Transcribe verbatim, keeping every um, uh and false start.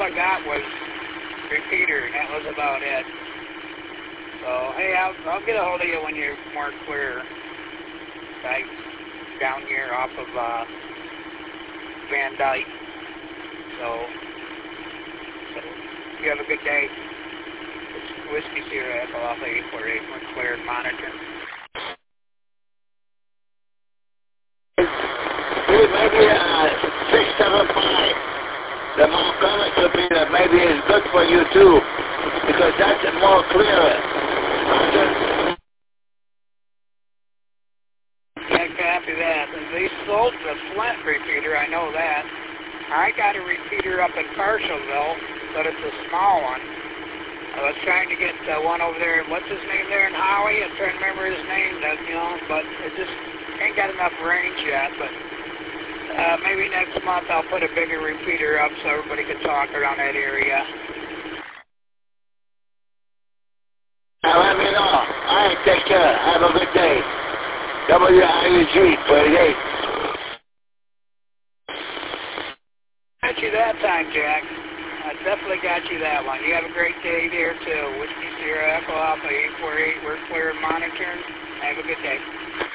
I got was repeater, and that was about it. So, hey, I'll, I'll get a hold of you when you're more clear. Right down here off of uh, Van Dyke. So, so, you have a good day. It's Whiskey Sierra Echo Alpha eight four eight. We're clear and monitoring. Maybe uh, six seven five. The more current will be that maybe is good for you too, because that's more clearer. Yeah, copy that. They sold the Flint repeater, I know that. I got a repeater up in Parshallville, but it's a small one. I was trying to get uh, one over there. What's his name there in Howie? I'm trying to remember his name, that, you know, but it just ain't got enough range yet. But uh, maybe next month I'll put a bigger repeater up so everybody can talk around that area. Now let me know. All right, take care. Have a good day. W I U G forty-eight. Got you that time, Jack. I definitely got you that one. You have a great day there, too. Whiskey Sierra Echo Alpha eight four eight. We're clear and monitoring. Have a good day.